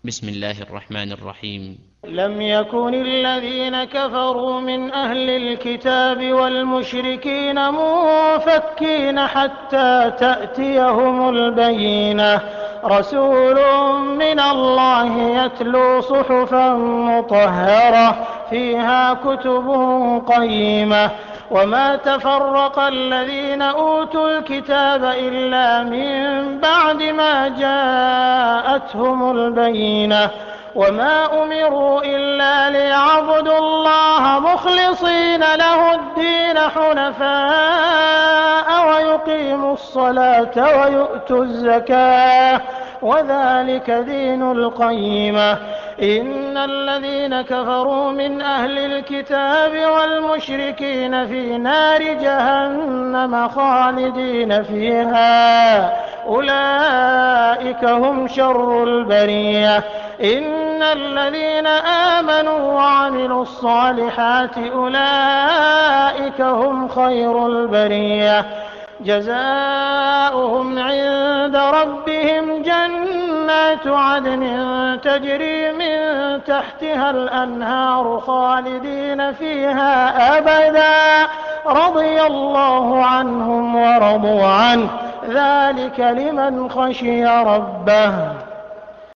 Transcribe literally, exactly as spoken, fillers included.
بسم الله الرحمن الرحيم. لم يكن الذين كفروا من أهل الكتاب والمشركين منفكين حتى تأتيهم البينة، رسول من الله يتلو صحفا مطهرة فيها كتب قيمة. وما تفرق الذين أوتوا الكتاب إلا من بعد ما جاءتهم البينة، وما أمروا إلا ليعبدوا الله مخلصين له الدين حنفاء ويقيموا الصلاة ويؤتوا الزكاة وذلك دين القيمة. إن الذين كفروا من أهل الكتاب والمشركين في نار جهنم خالدين فيها أولئك هم شر البرية. إن الذين آمنوا وعملوا الصالحات أولئك هم خير البرية. جزاؤهم عند ربهم جنات عدن تجري من تحتها الأنهار خالدين فيها أبدا، رضي الله عنهم ورضوا عنه، ذلك لمن خشي ربه.